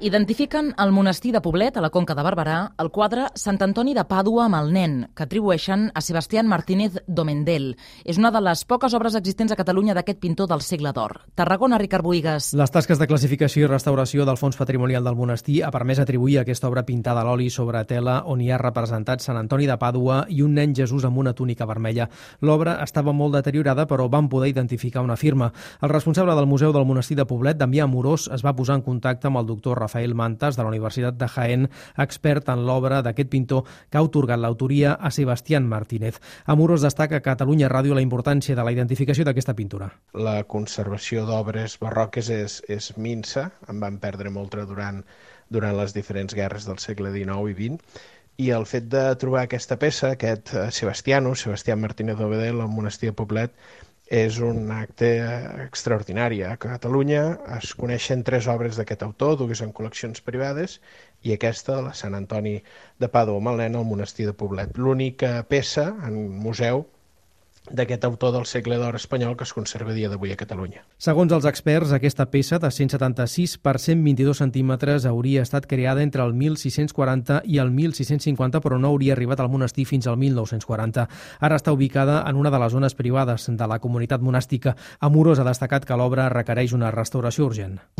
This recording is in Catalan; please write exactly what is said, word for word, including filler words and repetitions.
Identifiquen el monestir de Poblet, a la Conca de Barberà, el quadre Sant Antoni de Pàdua amb el nen, que atribueixen a Sebastián Martínez Domendel. És una de les poques obres existents a Catalunya d'aquest pintor del segle d'or. Tarragona, Ricard Bohigas. Les tasques de classificació i restauració del Fons Patrimonial del Monestir ha permès atribuir aquesta obra pintada a l'oli sobre tela on hi ha representat Sant Antoni de Pàdua i un nen Jesús amb una túnica vermella. L'obra estava molt deteriorada, però van poder identificar una firma. El responsable del Museu del Monestir de Poblet, Damià Amorós, es va posar en contacte amb el doctor Rafael Mantas, de la Universitat de Jaén, expert en l'obra d'aquest pintor que ha atorgat l'autoria a Sebastián Martínez. Amorós destaca a Catalunya Ràdio la importància de la identificació d'aquesta pintura. La conservació d'obres barroques és, és minsa, en van perdre molta durant, durant les diferents guerres del segle dinou i vint, i el fet de trobar aquesta peça, aquest Sebastiano, Sebastián Martínez Domendel, al Monestir de Poblet, és un acte extraordinari. A Catalunya es coneixen tres obres d'aquest autor, dues en col·leccions privades, i aquesta, la Sant Antoni de Pàdua amb el nen, al Monestir de Poblet. L'única peça en museu d'aquest autor del segle d'or espanyol que es conserva a dia d'avui a Catalunya. Segons els experts, aquesta peça de cent setanta-sis per cent vint-i-dos centímetres hauria estat creada entre el mil sis-cents quaranta i el mil sis-cents cinquanta, però no hauria arribat al monestir fins al mil nou-cents quaranta. Ara està ubicada en una de les zones privades de la comunitat monàstica. Amorós ha destacat que l'obra requereix una restauració urgent.